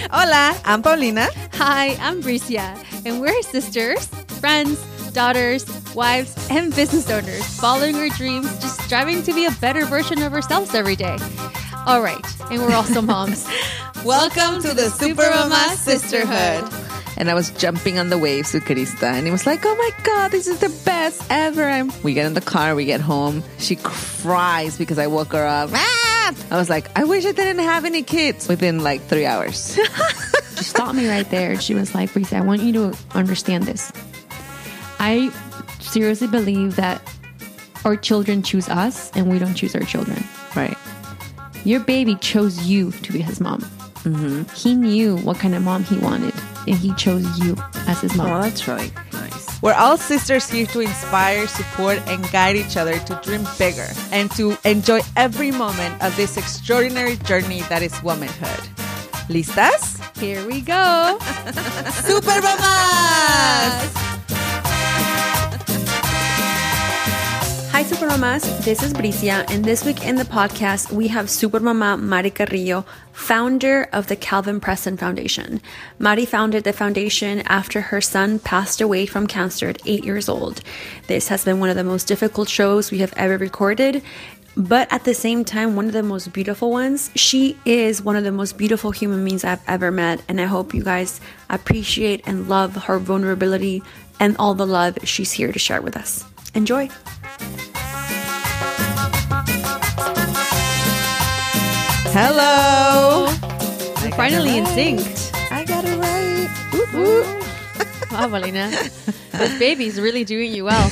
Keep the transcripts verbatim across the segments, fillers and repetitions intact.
Hola, I'm Paulina. Hi, I'm Bricia, and we're sisters, friends, daughters, wives, and business owners, following our dreams, just striving to be a better version of ourselves every day. All right, and we're also moms. Welcome to the Super Mama Sisterhood. And I was jumping on the waves with Krista, and it was like, oh my God, this is the best ever. I'm, we get in the car, we get home. She cries because I woke her up. Ah! I was like, I wish I didn't have any kids within like three hours. She stopped me right there. She was like, Bricia, I want you to understand this. I seriously believe that our children choose us and we don't choose our children. Right. Your baby chose you to be his mom. Mm-hmm. He knew what kind of mom he wanted, and he chose you as his mom. Oh, that's really nice. We're all sisters here to inspire, support, and guide each other to dream bigger and to enjoy every moment of this extraordinary journey that is womanhood. ¿Listas? Here we go. Super Mamas! Hi, Super Mamas. This is Bricia, and this week in the podcast, we have Super Mama Mari Carrillo, founder of the Calvin Preston Foundation. Mari founded the foundation after her son passed away from cancer at eight years old. This has been one of the most difficult shows we have ever recorded, but at the same time, one of the most beautiful ones. She is one of the most beautiful human beings I've ever met, and I hope you guys appreciate and love her vulnerability and all the love she's here to share with us. Enjoy. Hello. We're finally in sync. I got it right. Whoop, whoop. Wow, Paulina. This baby's really doing you well.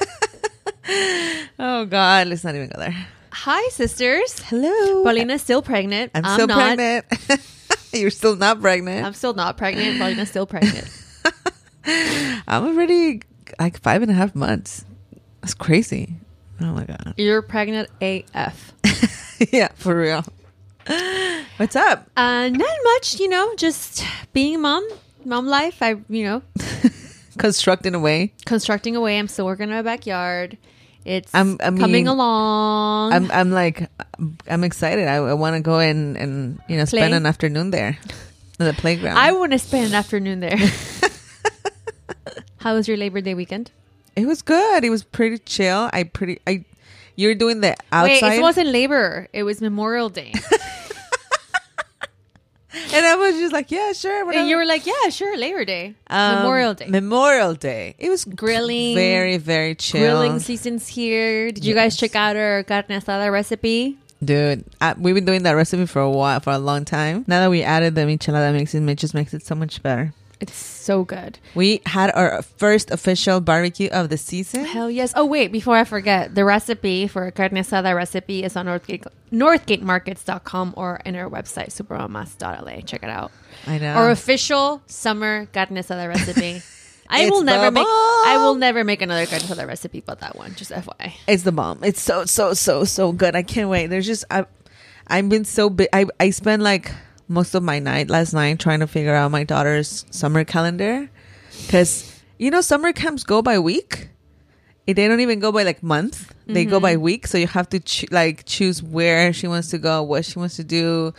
Oh, God. Let's not even go there. Hi, sisters. Hello. Paulina's still pregnant. I'm, I'm still not. pregnant. You're still not pregnant. I'm still not pregnant. Paulina's still pregnant. I'm already like five and a half months. That's crazy. Oh, my God. You're pregnant A F. Yeah, for real. What's up? Uh, not much, you know, just being a mom, mom life. I, you know, Constructing away. constructing away. I'm still working in my backyard. It's I'm- I mean, coming along. I'm I'm like I'm excited. I, I want to go and and you know spend Play? an afternoon there in the playground. I want to spend an afternoon there. How was your Labor Day weekend? It was good. It was pretty chill. I pretty I you're doing the outside. Wait, it wasn't Labor. It was Memorial Day. And I was just like, yeah, sure. Whatever. And you were like, yeah, sure, Labor Day. Um, Memorial Day. Memorial Day. It was Grilling. very, very chill. Grilling season's here. Did you guys check out our carne asada recipe? Dude, I, we've been doing that recipe for a while, for a long time. Now that we added the michelada mix, it just makes it so much better. It's so good. We had our first official barbecue of the season. Hell yes. Oh, wait, before I forget, the recipe for a carne asada recipe is on Northgate, northgate markets dot com or in our website, supermamas dot l a. Check it out. I know. Our official summer carne asada recipe. I It's will never the make I bomb. will never make another carne asada recipe but that one, just F Y I. It's the bomb. It's so, so, so, so good. I can't wait. There's just, I, I've been so big. I, I spent like most of my night last night trying to figure out my daughter's summer calendar. Because, you know, summer camps go by week. They don't even go by like month. They Mm-hmm. go by week. So you have to cho- like choose where she wants to go, what she wants to do.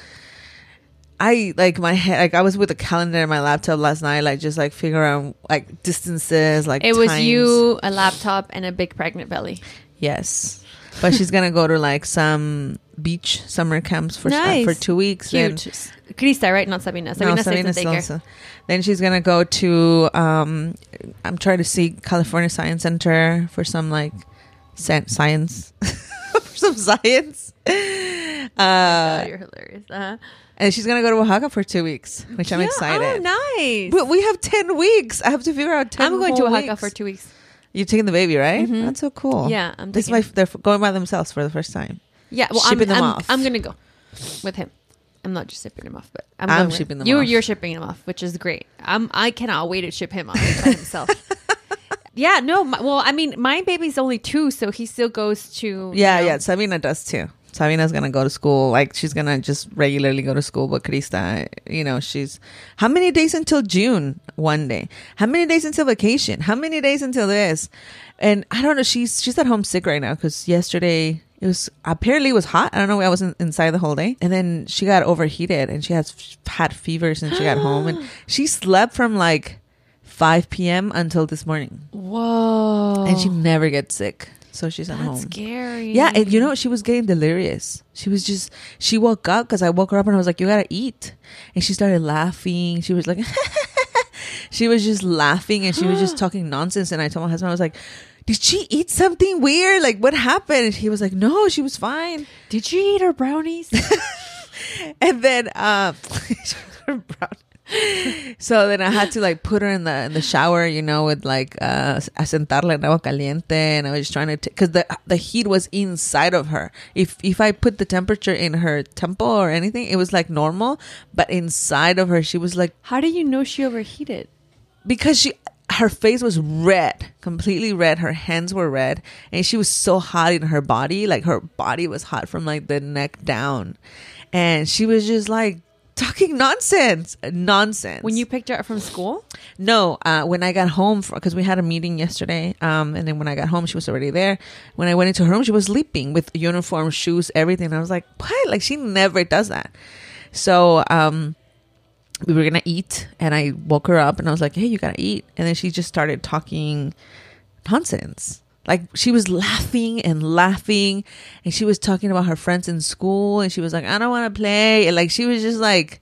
I like my head, like I was with a calendar in my laptop last night, like just like figure out like distances, like It was times. you, a laptop, and a big pregnant belly. Yes. But she's going to go to like some beach summer camps for Nice. uh, for two weeks. Cute. Krista, right? Not Sabina. Sabina no, stays in Sabina's daycare. also. Then she's going to go to, um, I'm trying to see California Science Center for some like sci- science, for some science. Uh, God, you're hilarious. Uh-huh. and she's going to go to Oaxaca for two weeks, which I'm Yeah, excited. Oh, nice. But we have ten weeks. I have to figure out ten I'm going to whole Oaxaca weeks. for two weeks. You're taking the baby, right? Mhm. That's so cool. Yeah, I'm This is taking- my, they're going by themselves for the first time. Yeah, well, Shipping I'm, them I'm, off. I'm gonna go with him. I'm not just shipping him off, but I'm, I'm going with- shipping them you, off. You're shipping him off, which is great. I'm. I cannot wait to ship him off by himself. Yeah, no. My, well, I mean, my baby's only two, so he still goes to. Yeah, you know, yeah. Sabina does too. Sabina's gonna go to school. Like she's gonna just regularly go to school. But Krista, you know, she's how many days until June? One day. How many days until vacation? How many days until this? And I don't know. She's she's at home sick right now because yesterday It was apparently it was hot. I don't know. I wasn't inside the whole day. And then she got overheated and she has had fever since she got home. And she slept from like five p.m. until this morning. Whoa. And she never gets sick. So she's at That's home. scary. Yeah. And you know, she was getting delirious. She was just, she woke up because I woke her up and I was like, you got to eat. And she started laughing. She was like, she was just laughing and she was just talking nonsense. And I told my husband, I was like, did she eat something weird? Like, what happened? And he was like, no, she was fine. Did she eat her brownies? And then, um, her brownies. So then I had to like put her in the in the shower, you know, with like uh sentarla en agua caliente, and I was just trying to because the the heat was inside of her. If if I put the temperature in her temple or anything, it was like normal, but inside of her, she was like. How do you know she overheated? Because she. Her face was red, completely red. Her hands were red, and she was so hot in her body. Like her body was hot from like the neck down, and she was just like talking nonsense, nonsense. When you picked her up from school? No, uh, when I got home, because we had a meeting yesterday, um, and then when I got home, she was already there. When I went into her room, she was sleeping with uniform, shoes, everything. I was like, what? Like she never does that. So, um. we were gonna eat and I woke her up and I was like, hey, you gotta eat. And then she just started talking nonsense. Like she was laughing and laughing and she was talking about her friends in school and she was like, I don't want to play. And like she was just like,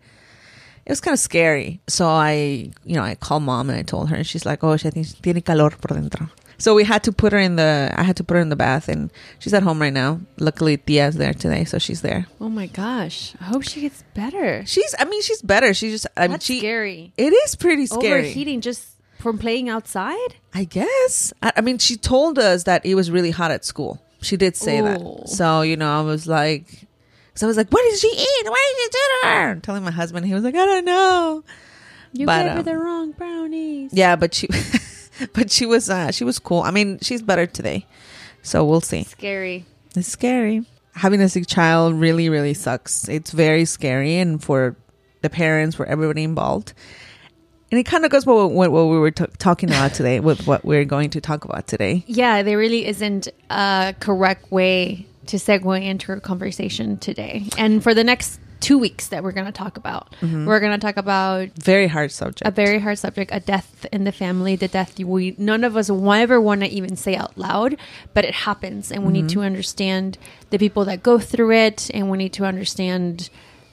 it was kind of scary. So I, you know, I called mom and I told her and she's like, oh, she tiene calor por dentro. So we had to put her in the, I had to put her in the bath and she's at home right now. Luckily, Tia's there today, so she's there. Oh my gosh. I hope she gets better. She's, I mean, she's better. She's just, I mean, That's she, scary. It is pretty scary. Overheating just from playing outside? I guess. I, I mean, she told us that it was really hot at school. She did say Ooh. that. So, you know, I was like, so I was like, what did she eat? What did you do to her? I'm telling my husband, he was like, I don't know. You but, gave her um, the wrong brownies. Yeah, but she... But she was uh, she was cool. I mean, she's better today. So we'll see. Scary. It's scary. Having a sick child really, really sucks. It's very scary. And for the parents, for everybody involved. And it kind of goes with what, what we were t- talking about today, with what we're going to talk about today. Yeah, there really isn't a correct way to segue into our conversation today. And for the next two weeks that we're going to talk about. Mm-hmm. We're going to talk about very hard subject, a very hard subject, a death in the family, the death we none of us will ever want to even say out loud, but it happens, and we mm-hmm. need to understand the people that go through it, and we need to understand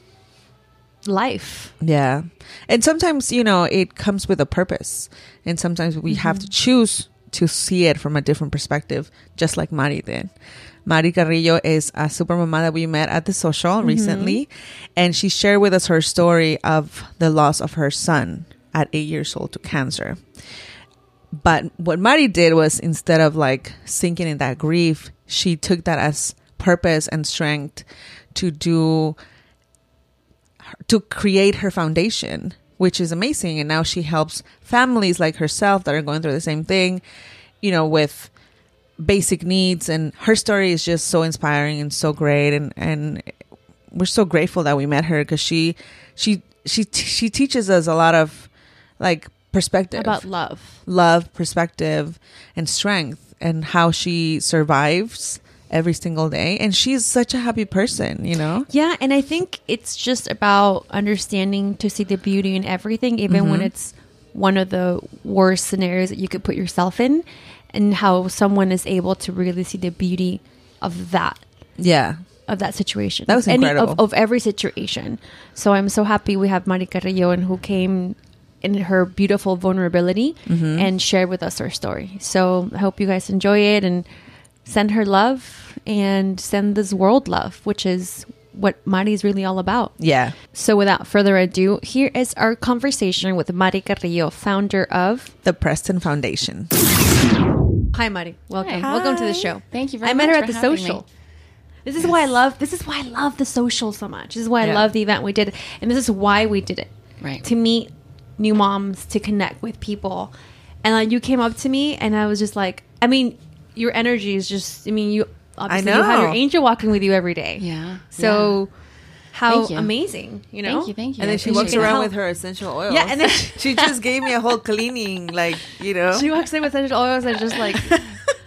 life. Yeah, and sometimes you know it comes with a purpose, and sometimes we mm-hmm. have to choose to see it from a different perspective, just like Mari did. Mari Carrillo is a super mama that we met at the social mm-hmm. recently, and she shared with us her story of the loss of her son at eight years old to cancer. But what Mari did was, instead of like sinking in that grief, she took that as purpose and strength to do, to create her foundation, which is amazing. And now she helps families like herself that are going through the same thing, you know, with basic needs. And her story is just so inspiring and so great, and and we're so grateful that we met her, because she she she she teaches us a lot of like perspective about love love perspective and strength, and how she survives every single day. And she's such a happy person, you know. Yeah, and I think it's just about understanding to see the beauty in everything, even mm-hmm. when it's one of the worst scenarios that you could put yourself in, and how someone is able to really see the beauty of that. Yeah. Of that situation. That was incredible. Any, of, of every situation. So I'm so happy we have Mari Carrillo, and who came in her beautiful vulnerability mm-hmm. and shared with us her story. So I hope you guys enjoy it, and send her love, and send this world love, which is what Mari is really all about. Yeah. So without further ado, here is our conversation with Mari Carrillo, founder of the Preston Foundation. Hi, Mari. Welcome. Hi. Welcome to the show. Thank you very I much. met her at for the having social. Me. This is yes. why I love. This is why I love the social so much. This is why I yeah. love the event we did, and this is why we did it. Right. To meet new moms, to connect with people, and like you came up to me, and I was just like, I mean, your energy is just. I mean, you obviously I know. you have your angel walking with you every day. Yeah. So. Yeah. How you. amazing, you know? Thank you, thank you. And then she walks around with her essential oils. Yeah, and then she just gave me a whole cleaning, like, you know. She walks in with essential oils and just like,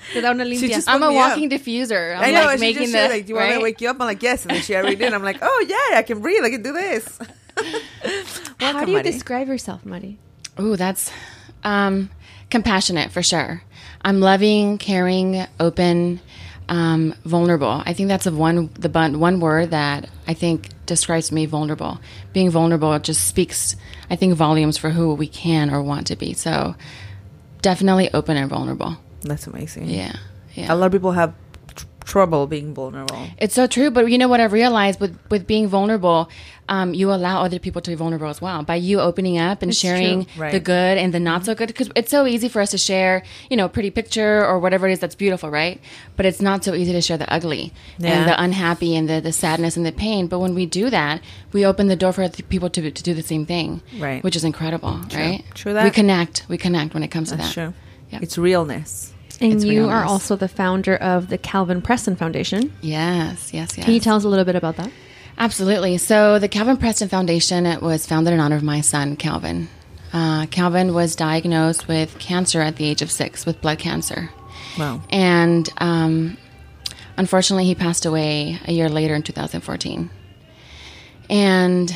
Te da una She limpia. just I'm woke a me up. walking diffuser. I'm I know. like She making just the, said, like, do you want me to right? wake you up? I'm like, yes. And then she already did. I'm like, oh, yeah, I can breathe. I can do this. How Welcome, do you Mari. describe yourself, Mari? Ooh, that's um, compassionate for sure. I'm loving, caring, open, um, vulnerable. I think that's a one the bun- one word that I think describes me: vulnerable. Being vulnerable just speaks, I think, volumes for who we can or want to be. So definitely open and vulnerable. That's amazing. Yeah, yeah. A lot of people have tr- trouble being vulnerable. It's so true, but you know what I've realized with, with being vulnerable, um, you allow other people to be vulnerable as well by you opening up and It's sharing true. Right. the good and the not so good. Because it's so easy for us to share, you know, a pretty picture or whatever it is that's beautiful, right? But it's not so easy to share the ugly Yeah. and the unhappy and the, the sadness and the pain. But when we do that, we open the door for other people to to do the same thing, Right. Which is incredible, right? True that. We connect. We connect when it comes to That's that. true. Yep. It's realness. And It's you are realness. also the founder of the Calvin Preston Foundation. Yes, yes, yes. Can you tell us a little bit about that? Absolutely. So the Calvin Preston Foundation was founded in honor of my son, Calvin. Uh, Calvin was diagnosed with cancer at the age of six, with blood cancer. Wow. And um, unfortunately, he passed away a year later in two thousand fourteen. And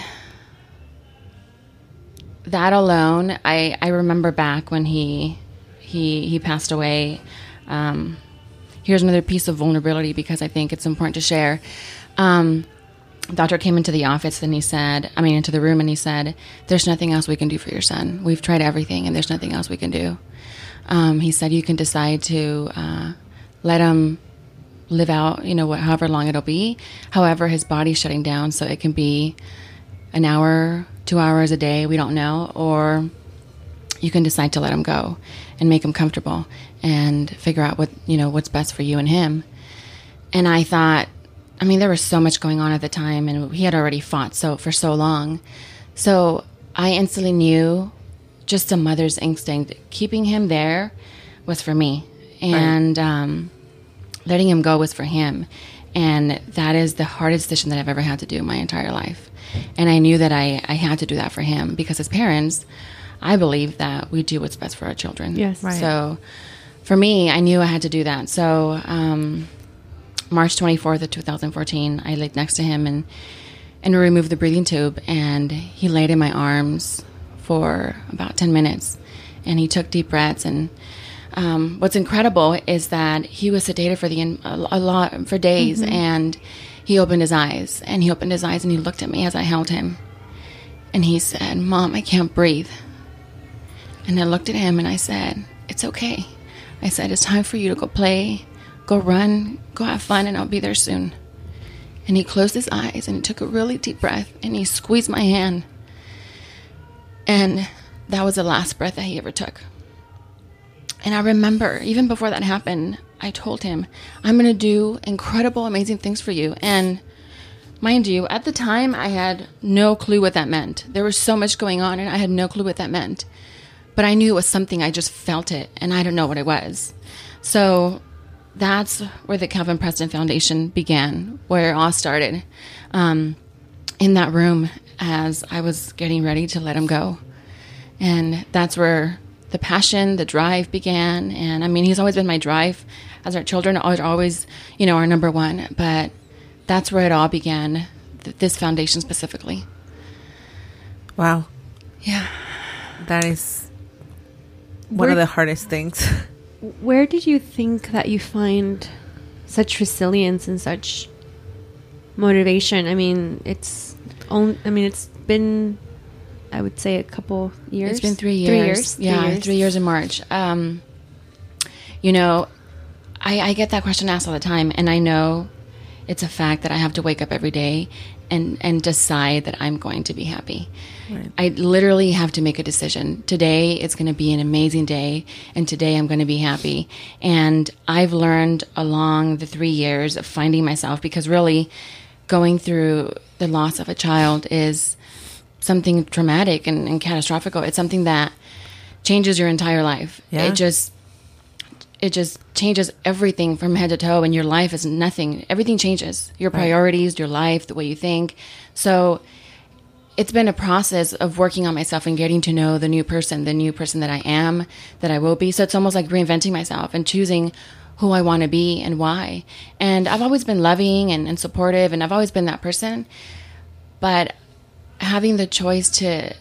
that alone, I, I remember back when he he he passed away. Um, here's another piece of vulnerability because I think it's important to share. Um, doctor came into the office and he said, I mean, into the room and he said, there's nothing else we can do for your son. We've tried everything and there's nothing else we can do. Um, he said, you can decide to uh, let him live out, you know, what, however long it'll be. However, his body's shutting down, so it can be an hour, two hours a day, we don't know, or you can decide to let him go and make him comfortable and figure out what, you know, what's best for you and him. And I thought, I mean, there was so much going on at the time, and he had already fought so for so long. So I instantly knew, just a mother's instinct, keeping him there was for me, and um, letting him go was for him. And that is the hardest decision that I've ever had to do in my entire life. And I knew that I, I had to do that for him because as parents, I believe that we do what's best for our children. Yes. Right. So for me, I knew I had to do that. So um, March twenty-fourth of two thousand fourteen, I laid next to him and, and removed the breathing tube. And he laid in my arms for about ten minutes. And he took deep breaths. And um, what's incredible is that he was sedated for the a, a lot for days. Mm-hmm. And he opened his eyes. And he opened his eyes and he looked at me as I held him. And he said, "Mom, I can't breathe." And I looked at him and I said, "It's okay." I said, "It's time for you to go play, go run, go have fun, and I'll be there soon." And he closed his eyes and he took a really deep breath and he squeezed my hand. And that was the last breath that he ever took. And I remember, even before that happened, I told him, "I'm going to do incredible, amazing things for you." And mind you, at the time, I had no clue what that meant. There was so much going on and I had no clue what that meant. But I knew it was something, I just felt it, and I don't know what it was. So that's where the Calvin Preston Foundation began, where it all started, um, in that room as I was getting ready to let him go. And that's where the passion, the drive began. And I mean, he's always been my drive, as our children are always, you know, our number one. But that's where it all began, th- this foundation specifically. Wow. Yeah. That is one Where- of the hardest things. Where did you think that you find such resilience and such motivation? I mean, it's on, I mean, it's been, I would say, a couple years. It's been three years. Three years. Yeah, Three years. three years in March. Um, you know, I, I get that question asked all the time, and I know it's a fact that I have to wake up every day and, and decide that I'm going to be happy. Right. I literally have to make a decision. Today it's going to be an amazing day, and today I'm going to be happy. And I've learned along the three years of finding myself, because really going through the loss of a child is something traumatic and, and catastrophic. It's something that changes your entire life. Yeah. It just it just changes everything from head to toe, and your life is nothing. Everything changes. Your priorities, your life, the way you think. So it's been a process of working on myself and getting to know the new person, the new person that I am, that I will be. So it's almost like reinventing myself and choosing who I want to be and why. And I've always been loving and, and supportive, and I've always been that person. But having the choice to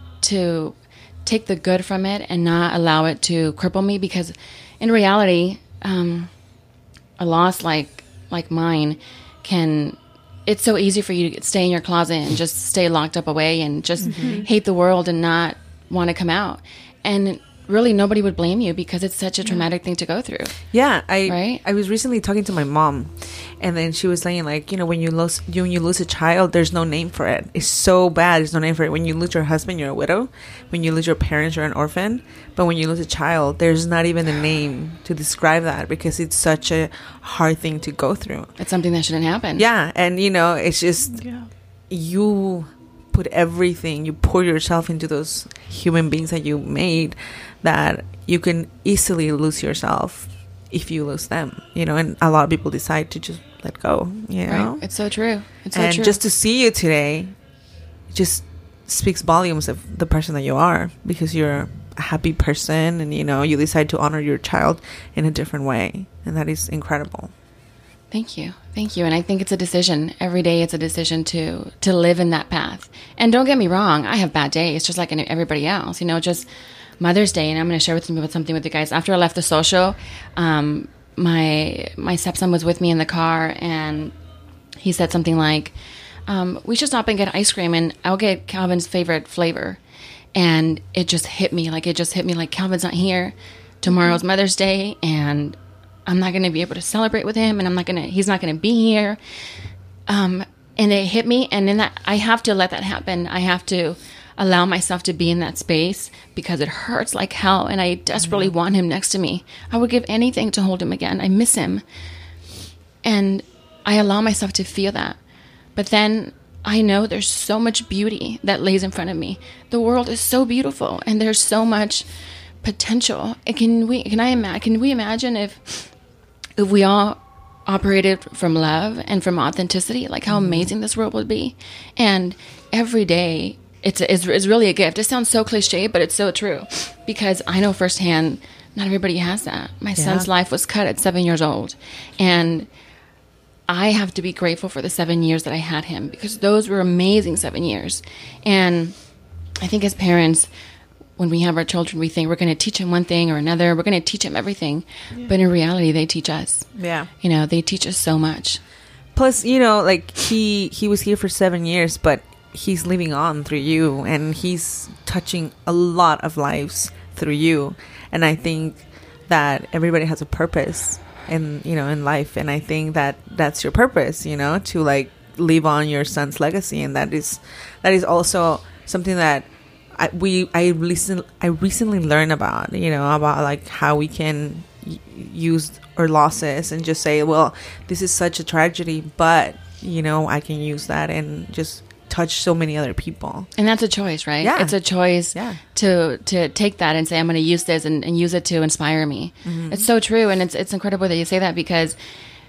to take the good from it and not allow it to cripple me, because in reality, um, a loss like like mine can, it's so easy for you to stay in your closet and just stay locked up away and just mm-hmm. hate the world and not want to come out. And really nobody would blame you because it's such a traumatic thing to go through. Yeah, I right? I was recently talking to my mom, and then she was saying, like, you know, when you lose you, when you lose a child, there's no name for it. It's so bad. There's no name for it. When you lose your husband, you're a widow. When you lose your parents, you're an orphan. But when you lose a child, there's not even a name to describe that, because it's such a hard thing to go through. It's something that shouldn't happen. Yeah, and you know, it's just yeah. you put everything, you pour yourself into those human beings that you made, that you can easily lose yourself if you lose them, you know. And a lot of people decide to just let go, you know. Right. It's so true. It's so and true. just to see you today just speaks volumes of the person that you are, because you're a happy person, and you know, you decide to honor your child in a different way, and that is incredible. Thank you. Thank you. And I think it's a decision. Every day it's a decision to to live in that path. And don't get me wrong, I have bad days just like everybody else. You know, just Mother's Day, and I'm going to share with you something with you guys. After I left the social, um, my my stepson was with me in the car, and he said something like, um, we should stop and get ice cream, and I'll get Calvin's favorite flavor. And it just hit me. Like, it just hit me like, Calvin's not here. Tomorrow's Mother's Day, and I'm not going to be able to celebrate with him, and I'm not going to, he's not going to be here. Um, and it hit me. And in that, I have to let that happen. I have to allow myself to be in that space, because it hurts like hell. And I desperately mm-hmm. want him next to me. I would give anything to hold him again. I miss him. And I allow myself to feel that. But then I know there's so much beauty that lays in front of me. The world is so beautiful, and there's so much potential. And can we, can I imagine, can we imagine if, if we all operated from love and from authenticity, like how mm-hmm. amazing this world would be? And every day it's, it's, it's really a gift. It sounds so cliche, but it's so true, because I know firsthand, not everybody has that. My yeah. son's life was cut at seven years old. And I have to be grateful for the seven years that I had him, because those were amazing seven years. And I think as parents, when we have our children, we think we're going to teach them one thing or another. We're going to teach them everything. Yeah. But in reality, they teach us. Yeah. You know, they teach us so much. Plus, you know, like he, he was here for seven years, but he's living on through you, and he's touching a lot of lives through you. And I think that everybody has a purpose in, you know, in life. And I think that that's your purpose, you know, to like live on your son's legacy. And that is, that is also something that I, we I recently I recently learned about, you know, about like how we can y- use our losses and just say, well, this is such a tragedy, but you know, I can use that and just touch so many other people. And that's a choice, right? Yeah. It's a choice yeah. to to take that and say, I'm going to use this and, and use it to inspire me. Mm-hmm. It's so true. And it's it's incredible that you say that, because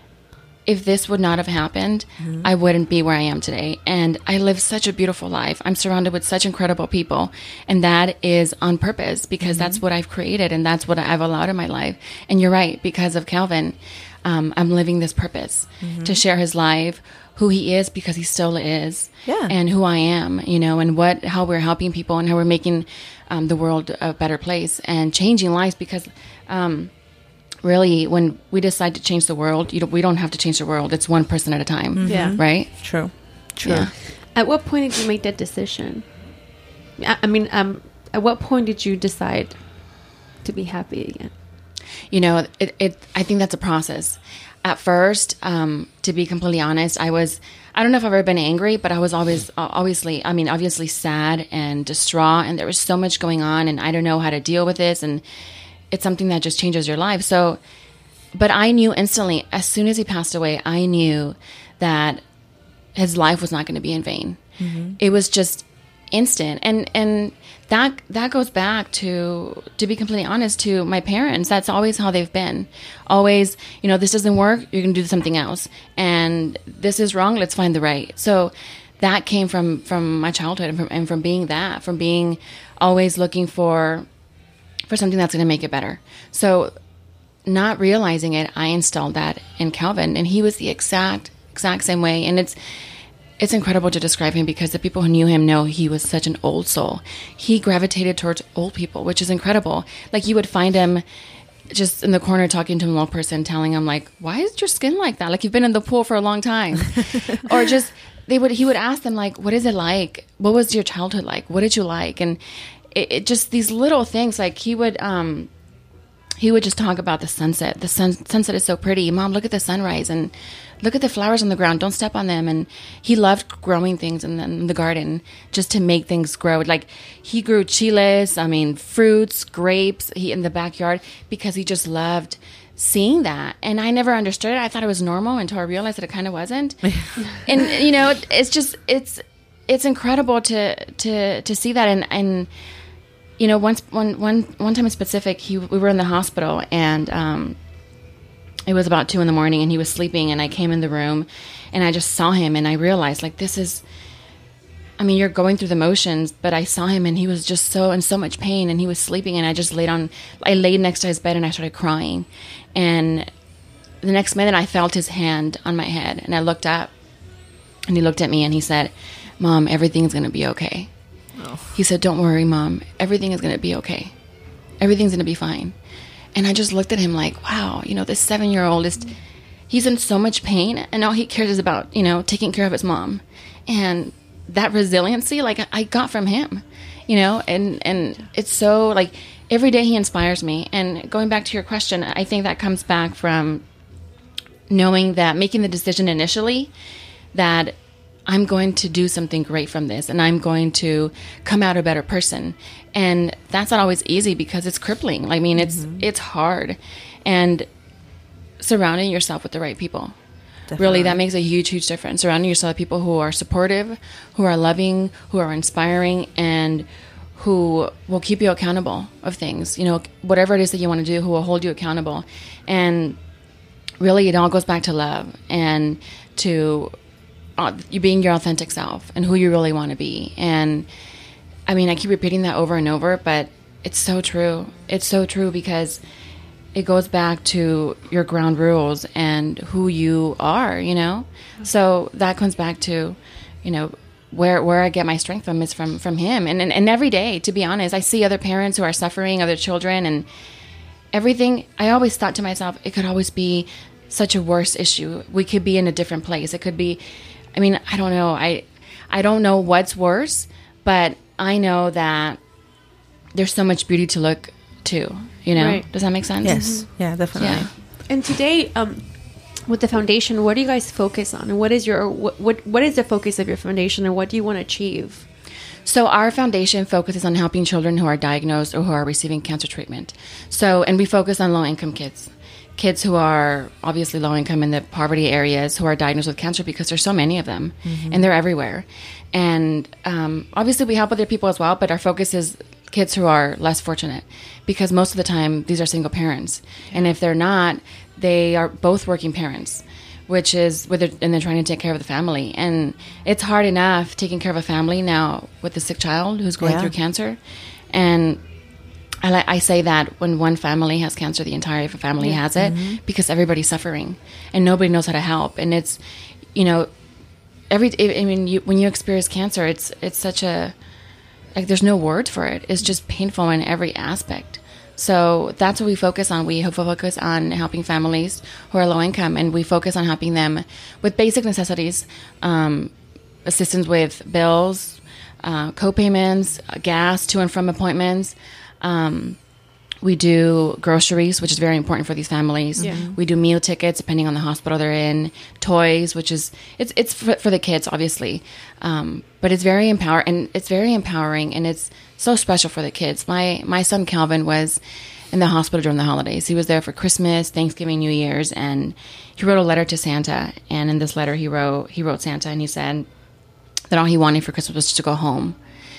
if this would not have happened, mm-hmm. I wouldn't be where I am today. And I live such a beautiful life. I'm surrounded with such incredible people. And that is on purpose, because mm-hmm. that's what I've created, and that's what I've allowed in my life. And you're right, because of Calvin, um, I'm living this purpose mm-hmm. to share his life, who he is, because he still is, yeah. and who I am, you know, and what, how we're helping people and how we're making um, the world a better place and changing lives. Because, um, really, when we decide to change the world, you don't, we don't have to change the world. It's one person at a time. Mm-hmm. Yeah. Right? True. True. Yeah. At what point did you make that decision? I, I mean, um, at what point did you decide to be happy again? You know, it, it, I think that's a process. At first, um, to be completely honest, I was, I don't know if I've ever been angry, but I was always, uh, obviously, I mean, obviously sad and distraught, and there was so much going on, and I don't know how to deal with this, and it's something that just changes your life. So, but I knew instantly, as soon as he passed away, I knew that his life was not going to be in vain. Mm-hmm. It was just instant. And, and that, that goes back to, to be completely honest, to my parents. That's always how they've been. Always, you know, this doesn't work, you're going to do something else. And this is wrong, let's find the right. So that came from, from my childhood, and from, and from being that, from being always looking for, for something that's going to make it better. So not realizing it, I installed that in Calvin, and he was the exact exact same way. And it's it's incredible to describe him because the people who knew him know he was such an old soul. He gravitated towards old people, which is incredible. Like, you would find him just in the corner talking to an old person, telling him, like, why is your skin like that? Like, you've been in the pool for a long time. Or just, they would, he would ask them, like, what is it like? What was your childhood like? What did you like? And it, it just, these little things, like, he would, um, he would just talk about the sunset. The sun, sunset is so pretty. Mom, look at the sunrise and look at the flowers on the ground. Don't step on them. And he loved growing things in the, in the garden just to make things grow. Like, he grew chiles, I mean, fruits, grapes he, in the backyard because he just loved seeing that. And I never understood it. I thought it was normal until I realized that it kind of wasn't. And, you know, it's just, it's, it's incredible to, to, to see that. And, and, you know, once one one one time in specific, he we were in the hospital, and um, it was about two in the morning, and he was sleeping, and I came in the room, and I just saw him, and I realized, like, this is, I mean, you're going through the motions, but I saw him, and he was just so in so much pain, and he was sleeping, and I just laid on, I laid next to his bed, and I started crying, and the next minute, I felt his hand on my head, and I looked up, and he looked at me, and he said, "Mom, everything's gonna be okay." Oh. He said, "Don't worry, Mom. Everything is going to be okay. Everything's going to be fine." And I just looked at him like, wow, you know, this seven-year-old is, he's in so much pain, and all he cares is about, you know, taking care of his mom. And that resiliency, like, I got from him, you know, and, and it's so, like, every day he inspires me. And going back to your question, I think that comes back from knowing that, making the decision initially that I'm going to do something great from this, and I'm going to come out a better person. And that's not always easy because it's crippling. I mean, it's mm-hmm. it's hard. And surrounding yourself with the right people. Definitely. Really, that makes a huge, huge difference. Surrounding yourself with people who are supportive, who are loving, who are inspiring, and who will keep you accountable of things. You know, whatever it is that you want to do, who will hold you accountable. And really, it all goes back to love and to Uh, you being your authentic self and who you really want to be. And I mean, I keep repeating that over and over, but it's so true. It's so true because it goes back to your ground rules and who you are, you know? So that comes back to, you know, where where I get my strength from is from, from him. And, and, and every day, to be honest, I see other parents who are suffering, other children, and everything. I always thought to myself, it could always be such a worse issue. We could be in a different place. It could be... I mean, I don't know. I I don't know what's worse, but I know that there's so much beauty to look to, you know? Right. Does that make sense? Yes. Mm-hmm. Yeah, definitely. Yeah. And today, um, with the foundation, what do you guys focus on? And what is your what, what what is the focus of your foundation, and what do you want to achieve? So our foundation focuses on helping children who are diagnosed or who are receiving cancer treatment. So, and we focus on low-income kids. Kids who are obviously low income in the poverty areas who are diagnosed with cancer because there's so many of them mm-hmm. and they're everywhere. And um, obviously we help other people as well, but our focus is kids who are less fortunate because most of the time these are single parents. Yeah. And if they're not, they are both working parents, which is where they're, and they're trying to take care of the family. And it's hard enough taking care of a family now with a sick child who's going yeah. through cancer. And I, li- I say that when one family has cancer, the entire family yeah. has it mm-hmm. because everybody's suffering and nobody knows how to help. And it's, you know, every, I mean, you, when you experience cancer, it's, it's such a, like, there's no word for it. It's just painful in every aspect. So that's what we focus on. We focus on helping families who are low income, and we focus on helping them with basic necessities, um, assistance with bills, uh, co-payments, gas to and from appointments. Um, we do groceries, which is very important for these families. Yeah. We do meal tickets, depending on the hospital they're in. Toys, which is it's it's for, for the kids, obviously, um, but it's very empower and it's very empowering, and it's so special for the kids. My my son Calvin was in the hospital during the holidays. He was there for Christmas, Thanksgiving, New Year's, and he wrote a letter to Santa. And in this letter, he wrote he wrote Santa, and he said that all he wanted for Christmas was just to go home.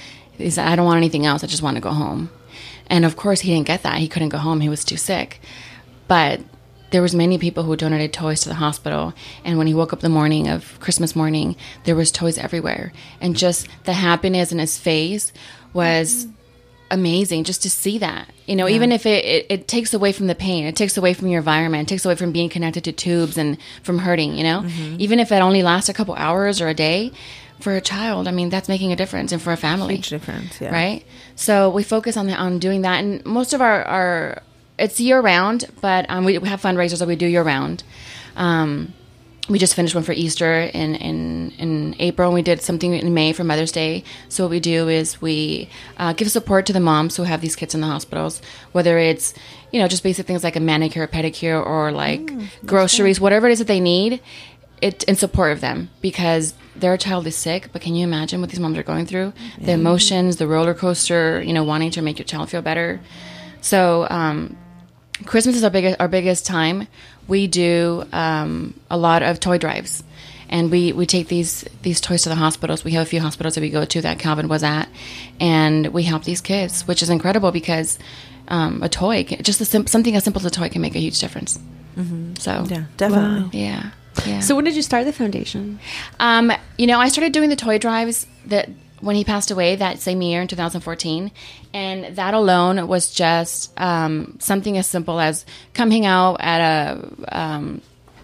He said, "I don't want anything else. I just want to go home." And of course, he didn't get that. He couldn't go home. He was too sick. But there was many people who donated toys to the hospital. And when he woke up the morning of Christmas morning, there was toys everywhere. And just the happiness in his face was amazing just to see that, you know, yeah. even if it, it, it takes away from the pain, it takes away from your environment, it takes away from being connected to tubes and from hurting, you know, mm-hmm. even if it only lasts a couple hours or a day. For a child, I mean, that's making a difference, and for a family, huge difference, yeah. Right? So we focus on the, on doing that, and most of our, our it's year round, but um, we, we have fundraisers that we do year round. Um, we just finished one for Easter in, in in April, and we did something in May for Mother's Day. So what we do is we uh, give support to the moms who have these kids in the hospitals, whether it's, you know, just basic things like a manicure, pedicure, or like mm, groceries, good. Whatever it is that they need. It in support of them, because their child is sick, but can you imagine what these moms are going through? Yeah. The emotions, the roller coaster, you know, wanting to make your child feel better. So um, Christmas is our biggest our biggest time. We do um, a lot of toy drives, and we, we take these these toys to the hospitals. We have a few hospitals that we go to that Calvin was at, and we help these kids, which is incredible because um, a toy, can, just a sim- something as simple as a toy, can make a huge difference. Mm-hmm. So yeah, definitely, wow. yeah. Yeah. So when did you start the foundation? Um, you know, I started doing the toy drives that when he passed away that same year in two thousand fourteen, and that alone was just um, something as simple as come hang out at a um,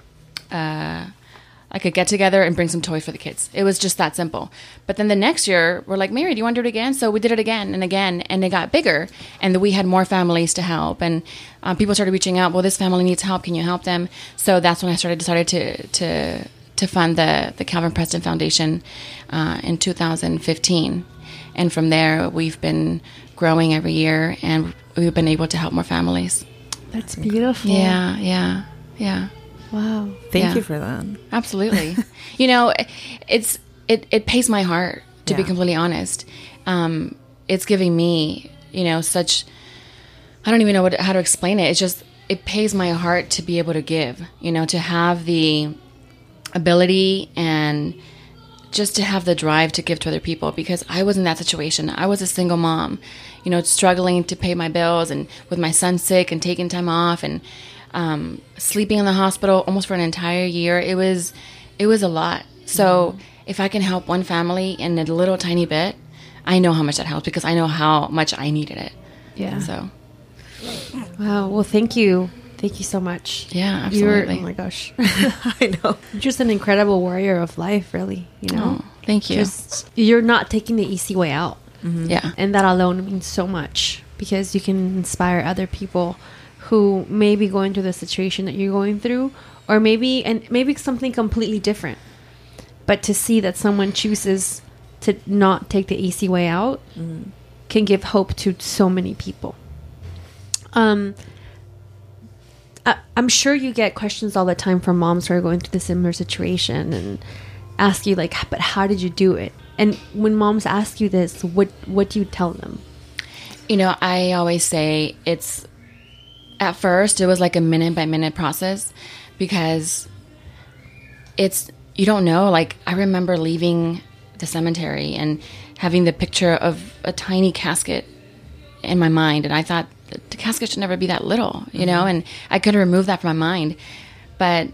uh, like a get together and bring some toys for the kids. It was just that simple. But then the next year, we're like, Mary, do you want to do it again? So we did it again and again, and it got bigger, and we had more families to help, and um, people started reaching out. Well, this family needs help. Can you help them? So that's when I started decided to to to fund the the Calvin Preston Foundation uh, in two thousand fifteen, and from there we've been growing every year, and we've been able to help more families. That's beautiful. Yeah, yeah, yeah. Wow. Thank yeah. you for that. Absolutely. You know, it's it, it pays my heart, to yeah. be completely honest. Um, it's giving me, you know, such, I don't even know what, how to explain it. It's just, it pays my heart to be able to give, you know, to have the ability and just to have the drive to give to other people, because I was in that situation. I was a single mom, you know, struggling to pay my bills, and with my son sick and taking time off, and Um, sleeping in the hospital almost for an entire year. It was, it was a lot. So mm-hmm. if I can help one family in a little tiny bit, I know how much that helps, because I know how much I needed it. Yeah. So. Wow. Well, thank you. Thank you so much. Yeah, absolutely. You're, oh my gosh. I know. You're just an incredible warrior of life, really. You know. Oh, thank you. Just, you're not taking the easy way out. Mm-hmm. Yeah. And that alone means so much, because you can inspire other people who may be going through the situation that you're going through, or maybe, and maybe something completely different. But to see that someone chooses to not take the easy way out mm. can give hope to so many people. Um, I, I'm sure you get questions all the time from moms who are going through the similar situation and ask you like, but how did you do it? And when moms ask you this, what, what do you tell them? You know, I always say it's, at first, it was like a minute by minute process, because it's, you don't know. Like, I remember leaving the cemetery and having the picture of a tiny casket in my mind. And I thought the casket should never be that little, you mm-hmm. know, and I couldn't remove that from my mind. But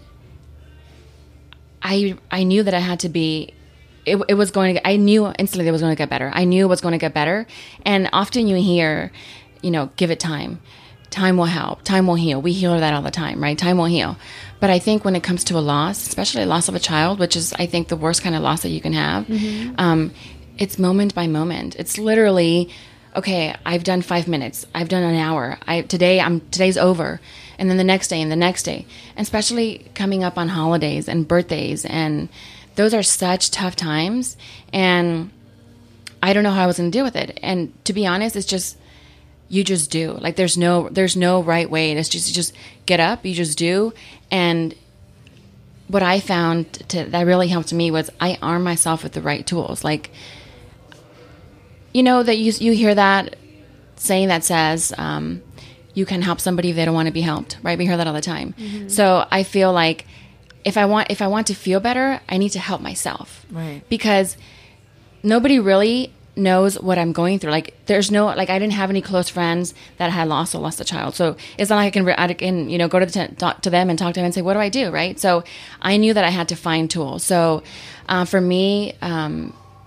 I, I knew that I had to be, it, it was going to, I knew instantly it was going to get better. I knew it was going to get better. And often you hear, you know, give it time. Time will help. Time will heal. We hear that all the time, right? Time will heal. But I think when it comes to a loss, especially a loss of a child, which is, I think, the worst kind of loss that you can have, mm-hmm. um, it's moment by moment. It's literally, okay, I've done five minutes. I've done an hour. I today, I'm today's over. And then the next day and the next day. And especially coming up on holidays and birthdays. And those are such tough times. And I don't know how I was going to deal with it. And to be honest, it's just, you just do. Like, there's no there's no right way. It's just, you just get up, you just do. And what I found to, that really helped me was I arm myself with the right tools. Like, you know, that you you hear that saying that says, um, you can help somebody if they don't want to be helped, right? We hear that all the time. Mm-hmm. So I feel like if I want if I want to feel better, I need to help myself. Right. Because nobody really knows what I'm going through. Like, there's no, like, I didn't have any close friends that had lost or lost a child. So it's not like I can, I can, you know, go to the tent, talk to them and talk to them and say, what do I do? Right. So I knew that I had to find tools. So uh, for me, um,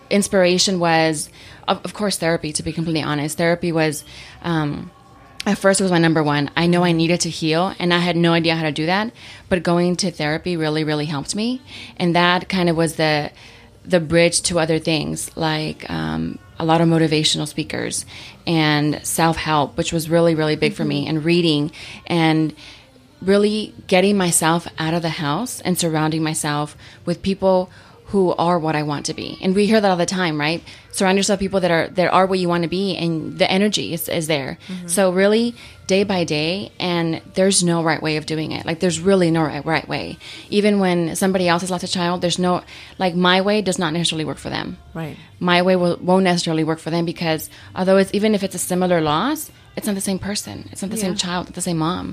inspiration was, of, of course, therapy, to be completely honest. Therapy was, um, at first it was my number one. I know I needed to heal, and I had no idea how to do that. But going to therapy really, really helped me. And that kind of was the the bridge to other things, like um, a lot of motivational speakers and self-help, which was really, really big mm-hmm. for me, and reading and really getting myself out of the house and surrounding myself with people who are what I want to be. And we hear that all the time, right? Surround yourself with people that are that are what you want to be, and the energy is, is there. Mm-hmm. So really, day by day, and there's no right way of doing it. Like, there's really no right, right way. Even when somebody else has lost a child, there's no, like, my way does not necessarily work for them. Right. My way will, won't necessarily work for them, because although it's, even if it's a similar loss, it's not the same person. It's not the yeah. same child, not the same mom.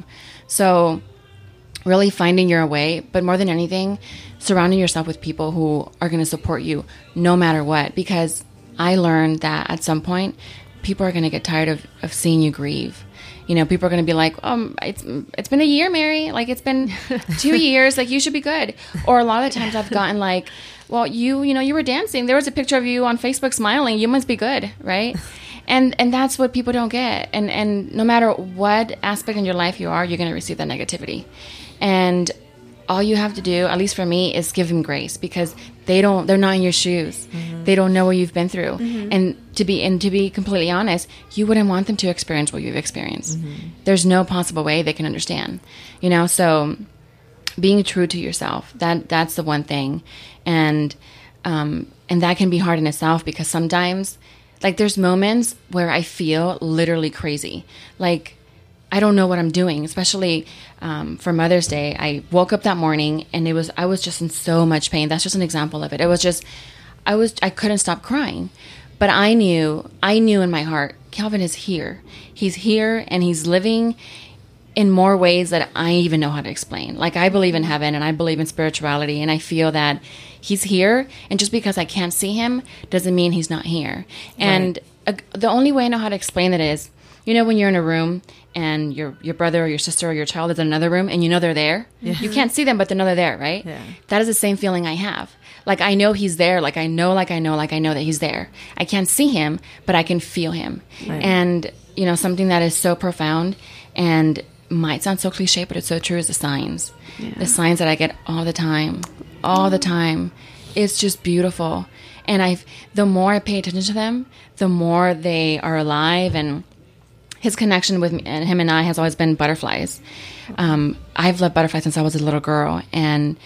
So really finding your way, but more than anything, surrounding yourself with people who are going to support you no matter what. Because I learned that at some point, people are going to get tired of, of seeing you grieve. You know, people are going to be like, um, it's it's been a year, Mary. Like, it's been two years. Like, you should be good. Or a lot of times I've gotten like, well, you, you know, you were dancing. There was a picture of you on Facebook smiling. You must be good, right? And and that's what people don't get. And and no matter what aspect in your life you are, you're going to receive that negativity. And all you have to do, at least for me, is give them grace, because they don't, they're not in your shoes. Mm-hmm. They don't know what you've been through. Mm-hmm. And to be, and to be completely honest, you wouldn't want them to experience what you've experienced. Mm-hmm. There's no possible way they can understand, you know? So being true to yourself, that that's the one thing. And, um, and that can be hard in itself, because sometimes, like, there's moments where I feel literally crazy. Like, I don't know what I'm doing, especially um, for Mother's Day. I woke up that morning and it was, I was just in so much pain. That's just an example of it. It was just, I was, I couldn't stop crying, but I knew, I knew in my heart, Calvin is here. He's here, and he's living in more ways that I even know how to explain. Like, I believe in heaven, and I believe in spirituality, and I feel that he's here. And just because I can't see him doesn't mean he's not here. And right. uh, the only way I know how to explain it is, you know, when you're in a room and your your brother or your sister or your child is in another room and you know they're there, yeah. you can't see them, but they know they're there, right? Yeah. That is the same feeling I have. Like, I know he's there. Like, I know, like I know, like I know that he's there. I can't see him, but I can feel him. Right. And, you know, something that is so profound and might sound so cliche, but it's so true, is the signs. Yeah. The signs that I get all the time, all the time. It's just beautiful. And I've, the more I pay attention to them, the more they are alive. And his connection with me, and him and I has always been butterflies. Um, I've loved butterflies since I was a little girl. And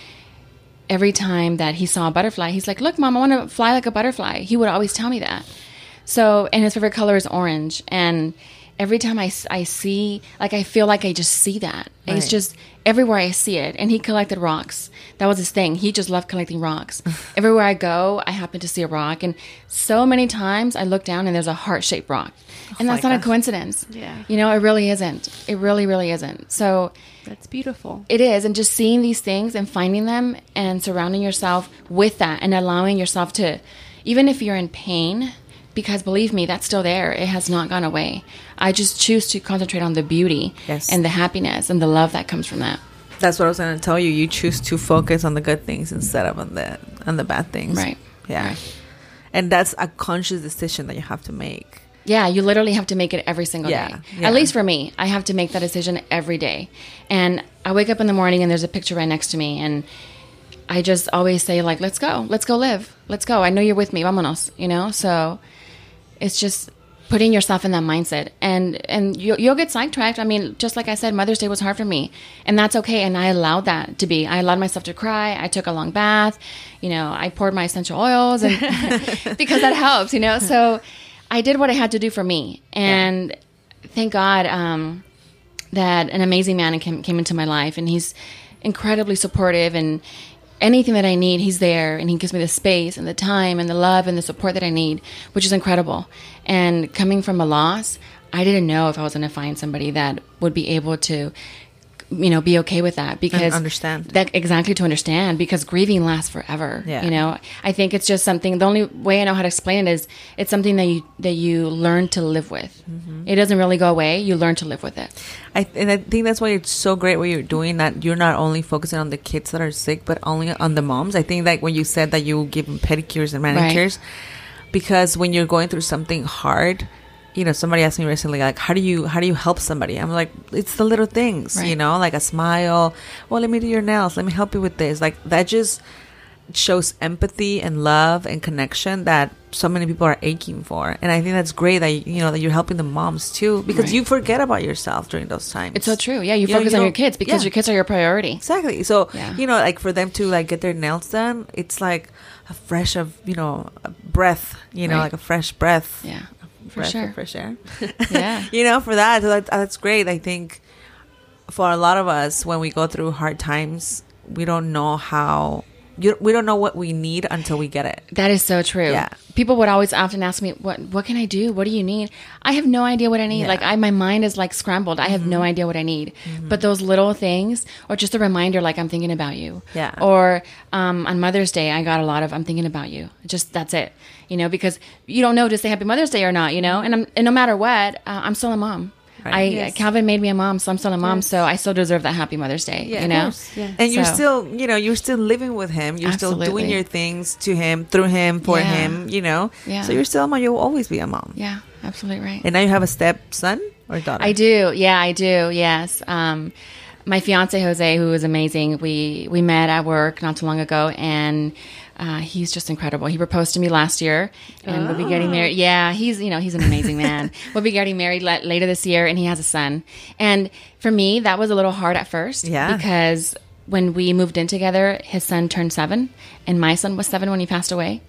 every time that he saw a butterfly, he's like, look, Mom, I want to fly like a butterfly. He would always tell me that. So, and his favorite color is orange. And every time I, I see, like, I feel like I just see that. Right. It's just everywhere I see it. And he collected rocks. That was his thing. He just loved collecting rocks. Everywhere I go, I happen to see a rock. And so many times I look down and there's a heart-shaped rock. Oh, and that's not gosh. a coincidence. Yeah. You know, it really isn't. It really, really isn't. So that's beautiful. It is. And just seeing these things and finding them and surrounding yourself with that and allowing yourself to, even if you're in pain, because believe me, that's still there. It has not gone away. I just choose to concentrate on the beauty yes. and the happiness and the love that comes from that. That's what I was going to tell you. You choose to focus on the good things instead of on the on the bad things. Right. Yeah. Right. And that's a conscious decision that you have to make. Yeah, you literally have to make it every single yeah. day. Yeah. At least for me, I have to make that decision every day. And I wake up in the morning and there's a picture right next to me, and I just always say, like, let's go. Let's go live. Let's go. I know you're with me. Vámonos. You know? So it's just putting yourself in that mindset, and and you, you'll get sidetracked. I mean, just like I said, Mother's Day was hard for me, and that's okay. And I allowed that to be. I allowed myself to cry. I took a long bath. You know, I poured my essential oils, and because that helps. You know, so I did what I had to do for me, and yeah. thank God um, that an amazing man came came into my life, and he's incredibly supportive, and anything that I need, he's there, and he gives me the space and the time and the love and the support that I need, which is incredible. And coming from a loss, I didn't know if I was going to find somebody that would be able to you know, be okay with that because And understand. that exactly to understand because grieving lasts forever. Yeah. You know, I think it's just something, the only way I know how to explain it is it's something that you, that you learn to live with. Mm-hmm. It doesn't really go away. You learn to live with it. I and I think that's why it's so great what you're doing, that you're not only focusing on the kids that are sick, but only on the moms. I think like when you said that you give them pedicures and manicures, right. because when you're going through something hard, you know, somebody asked me recently, like, how do you how do you help somebody? I'm like, it's the little things, right. you know, like a smile. Well, let me do your nails. Let me help you with this. Like that just shows empathy and love and connection that so many people are aching for. And I think that's great that, you know, that you're helping the moms too, because right. you forget about yourself during those times. It's so true. Yeah. You, you focus know, you on your kids because yeah. your kids are your priority. Exactly. So, yeah. you know, like for them to like get their nails done, it's like a fresh of, you know, a breath, you know, right. like a fresh breath. Yeah. For breath sure. Fresh air. Yeah. You know, for that, that, that's great. I think for a lot of us, when we go through hard times, we don't know how... You, we don't know what we need until we get it. That is so true. Yeah. People would always often ask me, what what can I do? What do you need? I have no idea what I need. Yeah. Like I, my mind is like scrambled. I mm-hmm. have no idea what I need. Mm-hmm. But those little things, or just a reminder, like I'm thinking about you. Yeah. Or um, on Mother's Day, I got a lot of, I'm thinking about you. Just, that's it. You know, because you don't know to say Happy Mother's Day or not, you know? And, I'm, and no matter what, uh, I'm still a mom. Right. I yes. Calvin made me a mom, so I'm still a mom. Yes. So I still deserve that Happy Mother's Day. Yeah, you know, yeah. and so. You're still, you know, you're still living with him. You're Absolutely. Still doing your things to him, through him, for yeah. him. You know, yeah. so you're still a mom. You'll always be a mom. Yeah, absolutely right. And now you have a stepson or daughter. I do. Yeah, I do. Yes. Um, my fiance Jose, who is amazing. We we met at work not too long ago, and. Uh, he's just incredible. He proposed to me last year, and oh. we'll be getting married. Yeah, he's you know he's an amazing man. We'll be getting married la- later this year, and he has a son. And for me, that was a little hard at first, yeah, because when we moved in together, his son turned seven, and my son was seven when he passed away.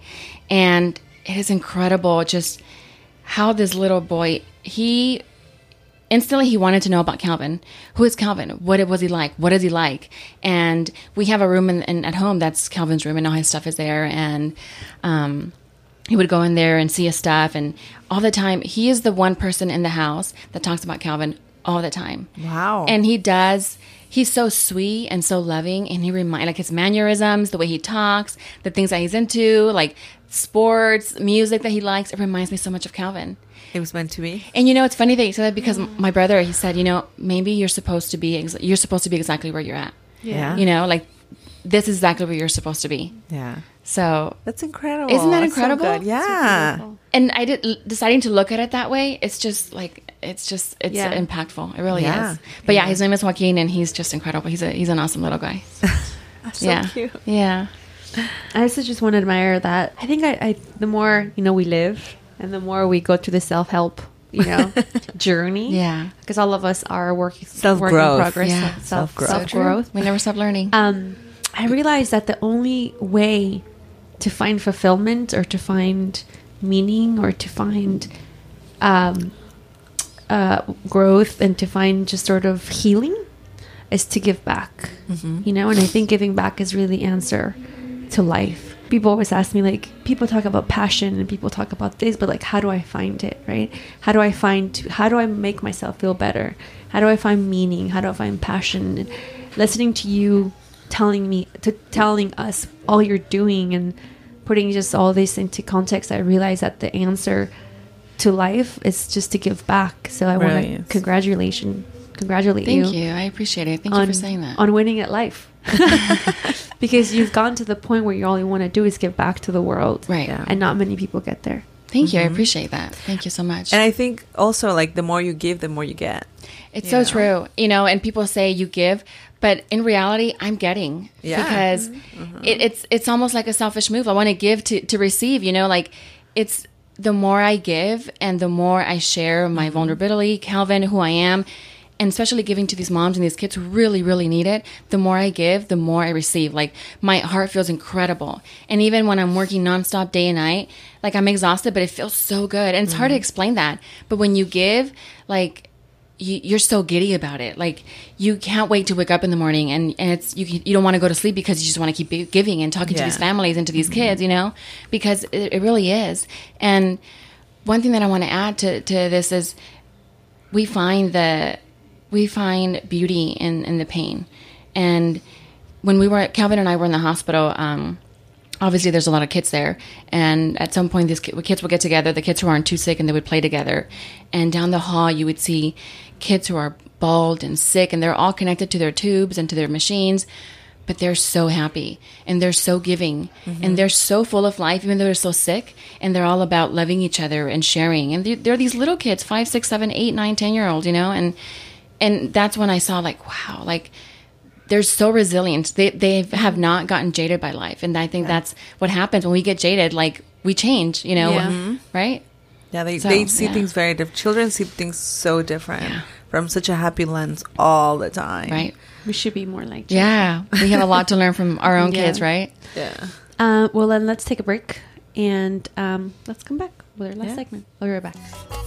And it is incredible just how this little boy he. Instantly, he wanted to know about Calvin. Who is Calvin? What was he like? What is he like? And we have a room in, in, at home that's Calvin's room, and all his stuff is there. And um, he would go in there and see his stuff. And all the time, he is the one person in the house that talks about Calvin all the time. Wow. And he does. He's so sweet and so loving. And he remind like his mannerisms, the way he talks, the things that he's into, like sports, music that he likes. It reminds me so much of Calvin. It was meant to be. And you know, it's funny that you said that because my brother, he said, you know, maybe you're supposed to be, ex- you're supposed to be exactly where you're at. Yeah. You know, like this is exactly where you're supposed to be. Yeah. So that's incredible. Isn't that that's incredible? So good. Yeah. So and I did deciding to look at it that way. It's just like, it's just, it's yeah. impactful. It really yeah. is. But yeah. yeah, his name is Joaquin, and he's just incredible. He's a, he's an awesome little guy. So yeah. cute. Yeah. I also just want to admire that. I think I, I, the more, you know, we live and the more we go through the self-help, you know, journey. Yeah. Because all of us are working, self-growth. work in progress. Yeah. Self, Self-growth. self-growth. So we never stop learning. Um, I realized that the only way to find fulfillment or to find meaning or to find um, uh, growth and to find just sort of healing is to give back, mm-hmm. you know? And I think giving back is really the answer to life. People always ask me, like, people talk about passion and people talk about this, but like, how do I find it, right? How do I find, how do I make myself feel better? How do I find meaning? How do I find passion? And listening to you telling me, to telling us all you're doing and putting just all this into context, I realize that the answer to life is just to give back. So I want to congratulation, congratulate Thank you. Thank you. I appreciate it. Thank on, you for saying that. On winning at life. Because you've gone to the point where you all you want to do is give back to the world. Right. Yeah. And not many people get there. Thank mm-hmm. you. I appreciate that. Thank you so much. And I think also, like, the more you give, the more you get. It's you so know? true. You know, and people say you give, but in reality, I'm getting. Yeah. Because mm-hmm. it, it's it's almost like a selfish move. I want to give to, to receive, you know, like it's the more I give and the more I share my mm-hmm. vulnerability, Calvin, who I am, and especially giving to these moms and these kids who really, really need it, the more I give, the more I receive. Like, my heart feels incredible. And even when I'm working nonstop day and night, like, I'm exhausted, but it feels so good. And it's mm-hmm. hard to explain that. But when you give, like, you, you're so giddy about it. Like, you can't wait to wake up in the morning, and, and it's you you don't want to go to sleep because you just want to keep giving and talking yeah. to these families and to these mm-hmm. kids, you know, because it, it really is. And one thing that I want to add to, to this is we find that we find beauty in, in the pain. And when we were, Calvin and I were in the hospital, um, obviously there's a lot of kids there. And at some point, these kids would get together, the kids who aren't too sick, and they would play together. And down the hall, you would see kids who are bald and sick, and they're all connected to their tubes and to their machines. But they're so happy, and they're so giving, mm-hmm. and they're so full of life, even though they're so sick. And they're all about loving each other and sharing. And they're, they're these little kids, five, six, seven, eight, nine, ten year olds, you know. And and that's when I saw, like, wow, like they're so resilient. They they have not gotten jaded by life, and I think yeah. that's what happens when we get jaded. Like we change, you know, yeah. mm-hmm. right? Yeah, they So, they see yeah. things very different. Children see things so different Yeah. from such a happy lens all the time. Right. We should be more like children. Yeah, we have a lot to learn from our own Yeah. kids, right? Yeah. Uh, well, then let's take a break and um, let's come back with our last Yeah. segment. We'll be right back.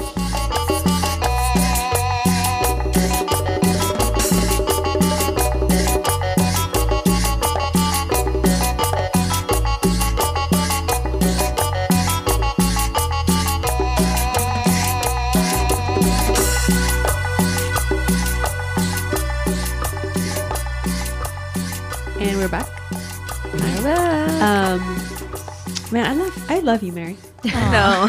And we're back. Um, man, I love I love you, Mary. No.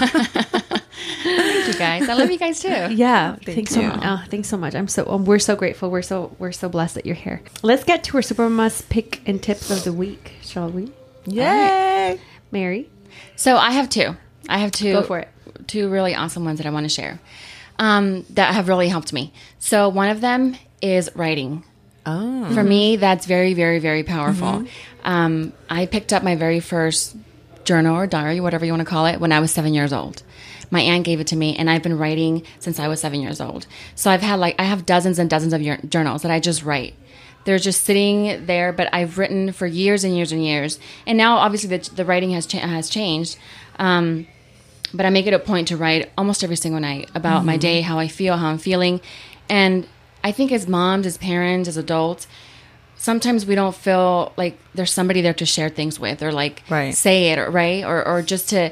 Thank you guys. I love you guys too. Yeah, Thank thanks so you. much. Oh, thanks so much. I'm so um, we're so grateful. We're so we're so blessed that you're here. Let's get to our Supermama's pick and tips of the week, shall we? Yay. Mary, So I have two. I have two. Go for it. Two really awesome ones that I want to share um, that have really helped me. So one of them is writing. Oh. For me, that's very, very, very powerful. Mm-hmm. Um, I picked up my very first journal or diary, whatever you want to call it, when I was seven years old. My aunt gave it to me, and I've been writing since I was seven years old. So I've had like I have dozens and dozens of year- journals that I just write. They're just sitting there, but I've written for years and years and years. And now, obviously, the, the writing has cha- has changed. Um, but I make it a point to write almost every single night about mm-hmm. my day, how I feel, how I'm feeling. And I think as moms, as parents, as adults, sometimes we don't feel like there's somebody there to share things with, or like Right. say it, or right, or or just to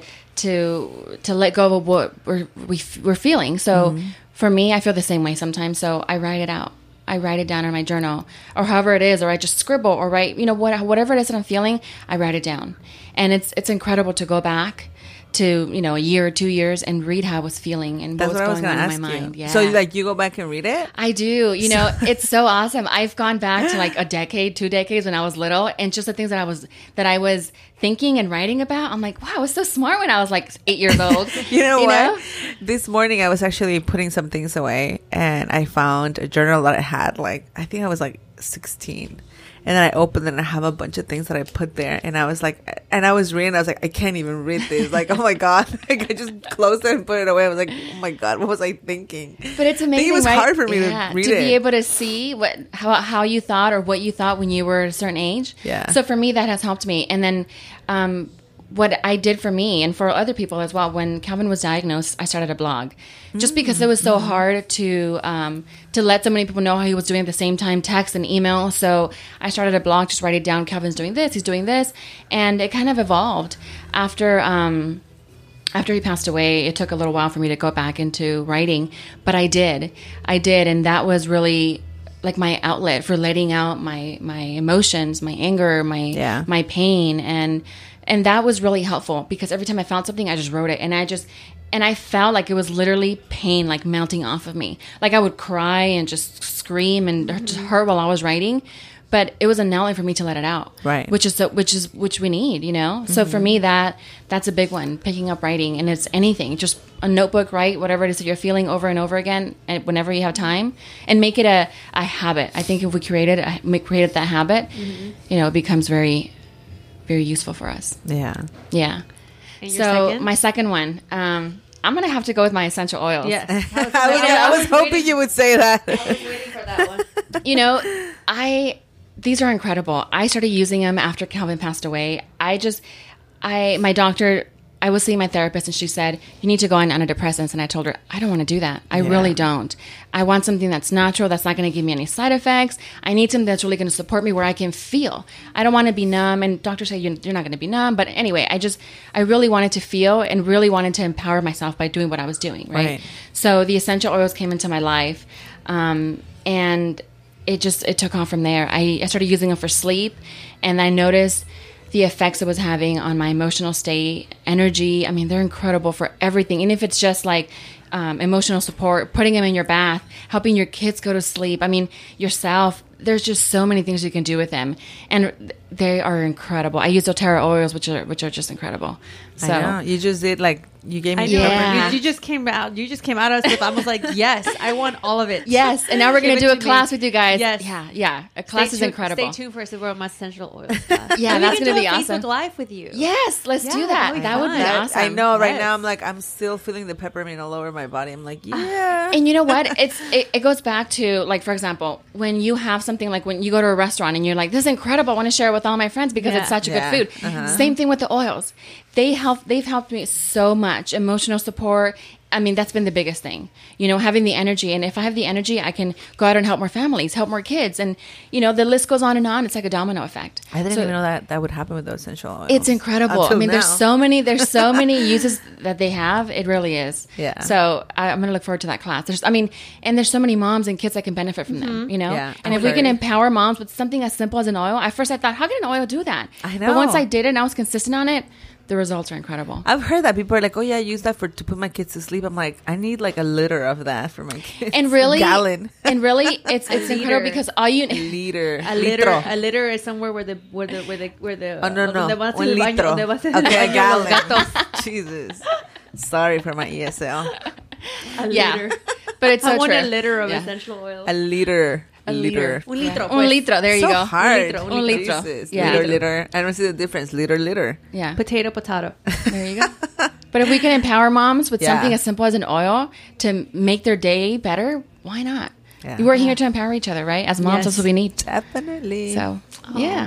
to to let go of what we're we, we're feeling. So Mm-hmm. for me, I feel the same way sometimes. So I write it out. I write it down in my journal, or however it is, or I just scribble, or write, you know, what whatever it is that I'm feeling, I write it down, and it's it's incredible to go back to, you know, a year or two years and read how I was feeling and That's what what I was was going going on to in ask my you. mind. Yeah. So, like, you go back and read it? I do. You know, it's so awesome. I've gone back to like a decade, two decades when I was little, and just the things that I was that I was thinking and writing about. I'm like, wow, I was so smart when I was like eight years old. You know You what? know? This morning I was actually putting some things away, and I found a journal that I had, like, I think I was like sixteen. And then I opened it and I have a bunch of things that I put there. And I was like, and I was reading, I was like, I can't even read this. Like, oh my God. Like, I just closed it and put it away. I was like, oh my God, what was I thinking? But it's I amazing. think it was right? hard for me Yeah, to read to it. be able to see what how how you thought or what you thought when you were a certain age. Yeah. So for me, that has helped me. And then um, what I did for me and for other people as well, when Calvin was diagnosed, I started a blog, just because it was so hard to um, to let so many people know how he was doing at the same time, text and email. So I started a blog, just write it down. Calvin's doing this, he's doing this, and it kind of evolved after. Um, After he passed away, it took a little while for me to go back into writing, but I did. I did, and that was really like my outlet for letting out my my emotions, my anger, my Yeah. my pain, and and that was really helpful, because every time I found something, I just wrote it, and I just and I felt like it was literally pain, like melting off of me. Like I would cry and just scream and just hurt while I was writing. But it was an outlet for me to let it out, Right. Which is the, which is which we need, you know. So for me, that that's a big one. Picking up writing, and it's anything, just a notebook, write whatever it is that you're feeling over and over again, and whenever you have time, and make it a, a habit. I think if we created a, we created that habit, you know, it becomes very, very useful for us. Yeah. Yeah. And your So second? my second one, um, I'm gonna have to go with my essential oils. Yes. I was, I I was was hoping waiting- you would say that. waiting for that one. You know, I these are incredible. I started using them after Calvin passed away. I just, I my doctor, I was seeing my therapist, and she said, you need to go on antidepressants. And I told her, I don't want to do that. I Yeah. really don't. I want something that's natural, that's not going to give me any side effects. I need something that's really going to support me, where I can feel. I don't want to be numb. And doctors say you're, you're not going to be numb. But anyway, I just, I really wanted to feel, and really wanted to empower myself by doing what I was doing. Right. Right. So the essential oils came into my life. Um, and it just it took off from there. I, I started using them for sleep, and I noticed the effects it was having on my emotional state, energy. I mean, they're incredible for everything. And if it's just like um, emotional support, putting them in your bath, helping your kids go to sleep, I mean, yourself, there's just so many things you can do with them. And they are incredible. I use doTERRA oils, which are which are just incredible. So I know. You just did like you gave me I the know. Yeah. You, you just came out. You just came out of us with. I was like, yes, I want all of it. yes, and now we're going Give to it do a to class me. with you guys. Yes. Yeah, yeah. A class Stay is tuned- incredible. Stay tuned for Super Mama Essential Oils class. Yeah, And that's we can gonna do be a awesome. Facebook Live with you. Yes, let's Yeah, do that'd that. be That would be fun. awesome. I know. Right Yes. now, I'm like, I'm still feeling the peppermint all over my body. I'm like, yeah. And you know what? It's it, it goes back to, like, for example, when you have something like when you go to a restaurant and you're like, this is incredible, I want to share it with all my friends because Yeah. it's such a Yeah. good food. Uh-huh. Same thing with the oils. They help. They've helped me so much. Emotional support. I mean, that's been the biggest thing. You know, having the energy. And if I have the energy, I can go out and help more families, help more kids. And, you know, the list goes on and on. It's like a domino effect. I didn't So even know that that would happen with those essential oils. It's incredible. Until I mean, there's now. so many, there's so many uses that they have. It really is. Yeah. So I, I'm going to look forward to that class. There's, I mean, and there's so many moms and kids that can benefit from them, you know? Yeah, and if we can okay. empower moms with something as simple as an oil, at first I thought, how can an oil do that? I But once know. I did it and I was consistent on it, the results are incredible. I've heard that people are like, oh yeah, I use that for to put my kids to sleep. I'm like, I need like a liter of that for my kids. And really, gallon. and really, it's it's liter. incredible because all you liter. A liter, Litro. a liter is somewhere where the where the where the where the Oh no no, donde vas un al baño, litro. donde vas al Okay, a baño gallon. los gatos. Jesus, sorry for my E S L. A yeah, liter. but it's so I want true. a liter of Yeah. essential oil. A liter. A liter. Un litro. Un pues. litro. There you so go. hard. litro, un litro. Jesus. Yeah. Liter, liter. I don't see the difference. Liter, liter. Yeah. Potato, potato. There you go. But if we can empower moms with Yeah. something as simple as an oil to make their day better, why not? Yeah. We're here to empower each other, right? As moms, Yes. that's what we need. Definitely. So, yeah.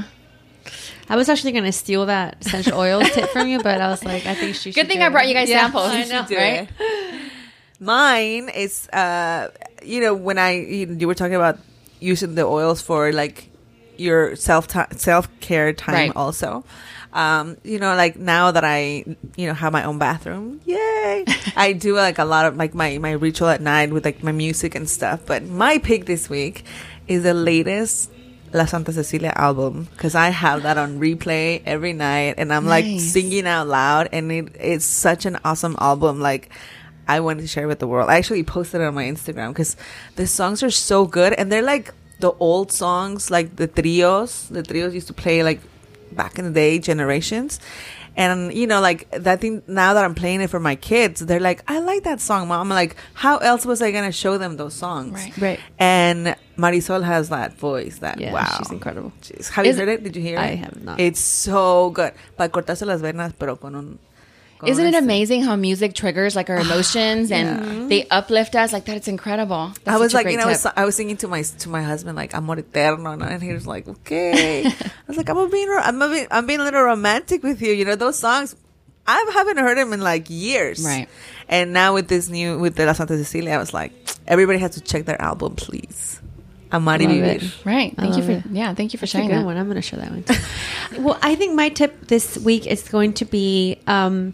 I was actually going to steal that essential oils tip from you, but I was like, I think she should Good thing do I it. brought you guys Yeah, samples. I You know. should do right? it. Mine is, uh, you know, when I you, you were talking about using the oils for like your self self care time, Right. also. Um, you know, like now that I, you know, have my own bathroom, yay! I do like a lot of like my my ritual at night with like my music and stuff. But my pick this week is the latest La Santa Cecilia album because I have that on replay every night, and I'm like Nice. singing out loud, and it it's such an awesome album. Like, I wanted to share it with the world. I actually posted it on my Instagram because the songs are so good, and they're like the old songs, like the trios. The trios used to play like back in the day, generations. And you know, like that thing. Now that I'm playing it for my kids, they're like, "I like that song, Mom." I'm like, "How else was I gonna show them those songs?" Right. Right. And Marisol has that voice. That Yeah, wow, she's incredible. Jeez. Have you Is- heard it? Did you hear it? I have not. It's so good. Para cortarse las venas, pero con un. con Isn't un it este- amazing how music triggers like our emotions and they uplift us like that? It's incredible. That's I was such a like, great you know, I was, tip. I was singing to my to my husband like "Amor Eterno," no? And he was like, "Okay." I was like, "I'm being, I'm being, I'm being a little romantic with you." You know, those songs, I haven't heard them in like years, Right. And now with this new with the La Santa Cecilia, I was like, everybody has to check their album, please. Amari Love Vivir. it. Right. Thank I you love for it. yeah. Thank you for That's a sharing good that. one. I'm going to show that one. Too. Well, I think my tip this week is going to be um,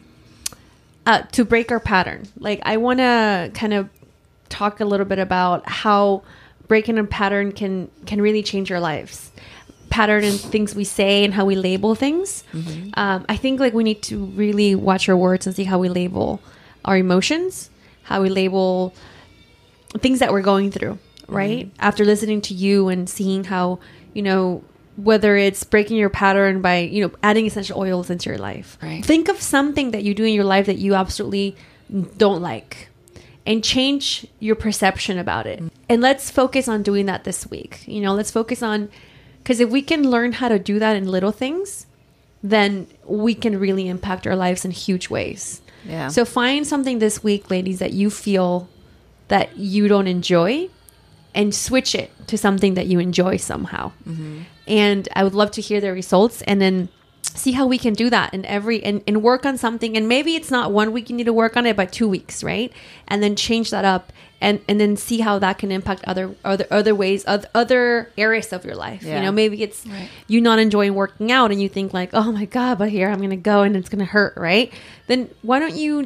uh, to break our pattern. Like, I want to kind of talk a little bit about how breaking a pattern can can really change our lives. Pattern and things we say and how we label things. Mm-hmm. Um, I think like we need to really watch our words and see how we label our emotions, how we label things that we're going through, right? Mm-hmm. After listening to you and seeing how, you know, whether it's breaking your pattern by, you know, adding essential oils into your life. Right. Think of something that you do in your life that you absolutely don't like and change your perception about it. And let's focus on doing that this week. You know, let's focus on, because if we can learn how to do that in little things, then we can really impact our lives in huge ways. Yeah. So find something this week, ladies, that you feel that you don't enjoy and switch it to something that you enjoy somehow. Mm-hmm. And I would love to hear the results and then see how we can do that in every and, and work on something. And maybe it's not one week you need to work on it, but two weeks, right? And then change that up and, and then see how that can impact other other other ways, other, other areas of your life. Yeah. You know, maybe it's Right. you not enjoying working out and you think like, oh my God, but here I'm going to go and it's going to hurt, right? Then why don't you just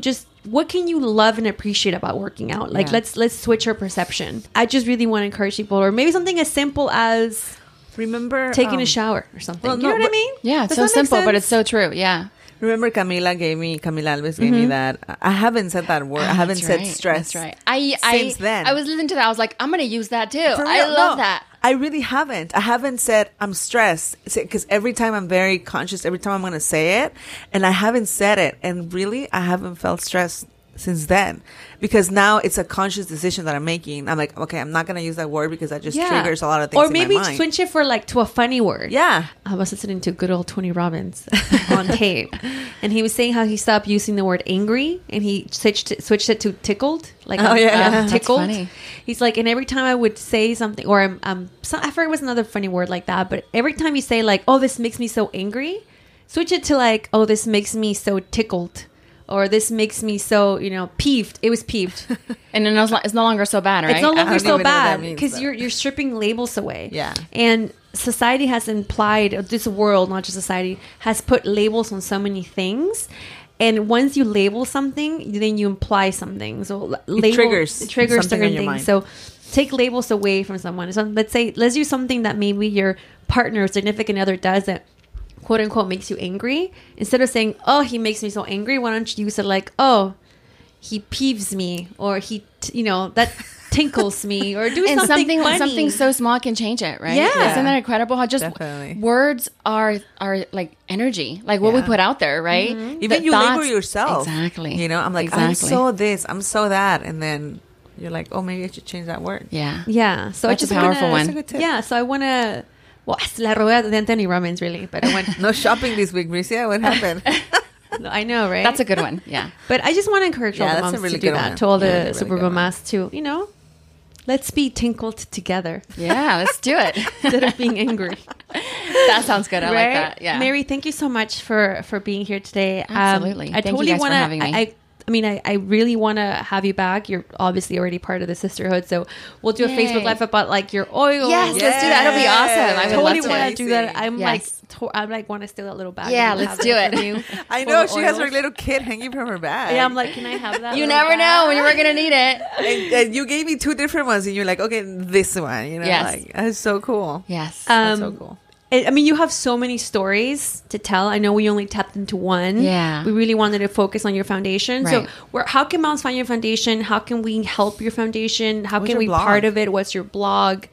what can you love and appreciate about working out? Like, Yeah. let's let's switch our perception. I just really want to encourage people, or maybe something as simple as Remember taking um, a shower or something. well, you know no, what I but- mean? Yeah, it's Does so that make simple, but sense? it's so true. Yeah. Remember Camila gave me, Camila Alves gave me that. I haven't said that word. I Oh, haven't that's said right. stress. That's right. I, I, Since then. I was listening to that. I was like, I'm going to use that too. For I real, love no, that. I really haven't. I haven't said I'm stressed because every time I'm very conscious, every time I'm going to say it, and I haven't said it. And really, I haven't felt stressed since then because now it's a conscious decision that I'm making. I'm like, okay, I'm not going to use that word because that just triggers a lot of things Or in maybe my mind. switch it for like to a funny word. Yeah. I was listening to good old Tony Robbins on tape, and he was saying how he stopped using the word angry and he switched it, switched it to tickled. Like, Oh, I'm, yeah, I'm yeah. That's tickled. funny. He's like, and every time I would say something, or I'm, I'm some, I forget what's another funny word like that, but every time you say like, oh, this makes me so angry, switch it to like, oh, this makes me so tickled. Or this makes me so, you know, peeved. It was peeved. And then it's no- it's no longer so bad, right? It's no I longer don't so even know what that bad means, because though. you're you're stripping labels away. Yeah. And society has implied, this world, not just society, has put labels on so many things. And once you label something, then you imply something. So l- label, triggers it triggers something certain on your things. mind. So take labels away from someone. So let's say let's use something that maybe your partner or significant other does that quote unquote makes you angry. Instead of saying, oh, he makes me so angry, why don't you use it like, oh, he peeves me, or he, t- you know, that tinkles me, or do and something, something funny. something so small can change it, right? Yeah. Isn't that incredible? How just Definitely. words are are like energy, like what we Yeah. put out there, right? Mm-hmm. Even The you thoughts- label yourself. Exactly. You know, I'm like, I'm Exactly. so this, I'm so that. And then you're like, oh, maybe I should change that word. Yeah. Yeah. So That's I a just powerful wanna, one. That's a good tip. Yeah. So I want to. Well, es la rueda de Anthony Robbins, really, but I went. No shopping this week, Bricia. What happened? No, I know, right? That's a good one. Yeah. But I just want to encourage all Yeah, the that's a moms really to do good that. one. To all the Yeah, really super good one. mamas to, you know, let's be tinkled together Yeah, let's do it. instead of being angry. That sounds good. I like that. Yeah. Mary, thank you so much for for being here today. Um, Absolutely. I Thank you totally guys for wanna, having me. I, I, I mean, I, I really want to have you back. You're obviously already part of the sisterhood, so we'll do a Yay. Facebook Live about like your oil. Yes, let's do that. It'll be awesome. I would totally love to. want to do that. I'm Yes. like, to, I'm like, want to steal that little bag. Yeah, that you let's have do there it. from you I full know of she has oils. her little kid hanging from her bag. Yeah, I'm like, can I have that? You little never bag? know when you were gonna need it. and, and you gave me two different ones, and you're like, okay, this one. You know, Yes. like that's so cool. Yes. That's Um, so cool. I I mean, you have so many stories to tell. I know we only tapped into one. Yeah. We really wanted to focus on your foundation. So, Right. where, how can moms find your foundation? How can we help your foundation? How What's can your we blog? part of it? What's your blog?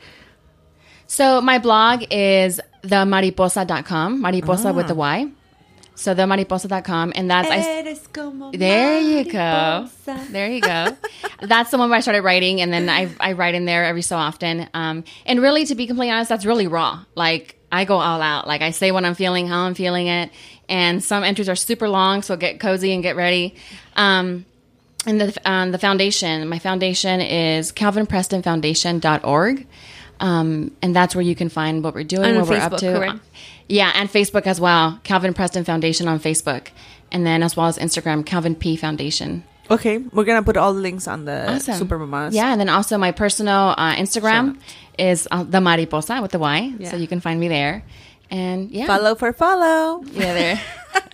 So my blog is the mariposa dot com, mariposa Ah. with the Y. So the mariposa dot com, and that's I, Eres como there you go. mariposa. There you go. That's the one where I started writing, and then I I write in there every so often. Um, and really, to be completely honest, that's really raw. Like I go all out. Like I say what I'm feeling, how I'm feeling it, and some entries are super long, so get cozy and get ready. Um, and the um, the foundation, my foundation is calvin preston foundation dot org. Um, and that's where you can find what we're doing, And what on we're up Facebook, to. correct? Yeah, and Facebook as well. Calvin Preston Foundation on Facebook. And then as well as Instagram, Calvin P Foundation. Okay, we're gonna put all the links on the Awesome. Super Mamas. Yeah, and then also my personal uh, Instagram is uh, the Mariposa with the Y. Yeah. So you can find me there. And yeah. Follow for follow. Yeah, there.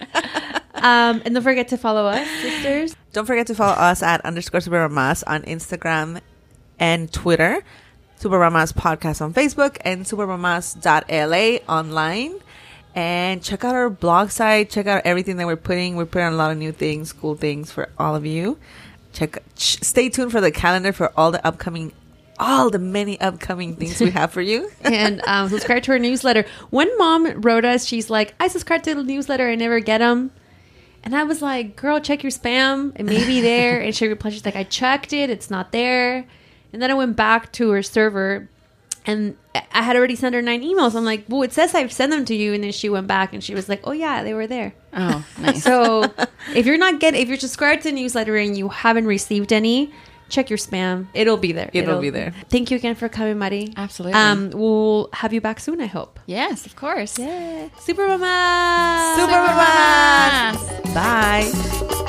Um, and don't forget to follow us, sisters. Don't forget to follow us at underscore Super Mamas on Instagram and Twitter. Super Mamas Podcast on Facebook and supermamas dot L A online. And check out our blog site. Check out everything that we're putting. We're putting a lot of new things, cool things for all of you. Check. Ch- stay tuned for the calendar for all the upcoming, all the many upcoming things we have for you. And um, subscribe to our newsletter. One mom wrote us, she's like, I subscribe to the newsletter, I never get them. And I was like, girl, check your spam. It may be there. And she replied, she's like, I checked it. It's not there. And then I went back to her server and I had already sent her nine emails. I'm like, well, it says I've sent them to you. And then she went back and she was like, oh, yeah, they were there. Oh, nice. So if you're not getting, if you're subscribed to the newsletter and you haven't received any, check your spam. It'll be there. It'll be there. Thank you again for coming, Mari. Absolutely. Um, we'll have you back soon, I hope. Yes, of course. Yeah. Super Mama. Super Mamas. Bye.